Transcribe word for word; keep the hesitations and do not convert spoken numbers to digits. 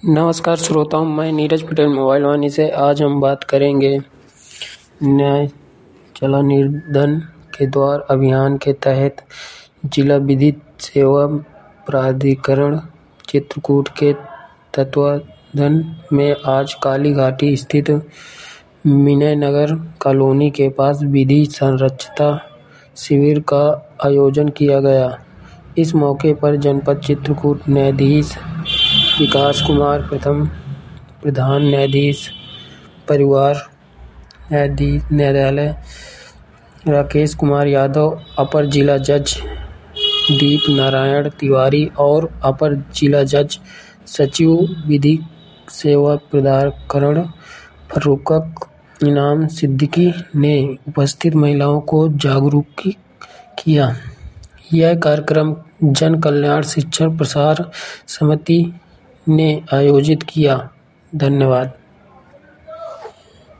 नमस्कार श्रोताओं, मैं नीरज पटेल मोबाइल वाणी से। आज हम बात करेंगे न्याय चला निर्धन के द्वार अभियान के तहत जिला विधिक सेवा प्राधिकरण चित्रकूट के तत्वावधान में आज काली घाटी स्थित विनय नगर कॉलोनी के पास विधि साक्षरता शिविर का आयोजन किया गया। इस मौके पर जनपद चित्रकूट न्यायाधीश विकास कुमार प्रथम, प्रधान न्यायाधीश परिवार न्यायाधीश न्यायालय राकेश कुमार यादव, अपर जिला जज दीप नारायण तिवारी और अपर जिला जज सचिव विधिक सेवा प्राधिकरण फर्रुख इनाम सिद्दीकी ने उपस्थित महिलाओं को जागरूक किया। यह कार्यक्रम जन कल्याण शिक्षण प्रसार समिति ने आयोजित किया। धन्यवाद।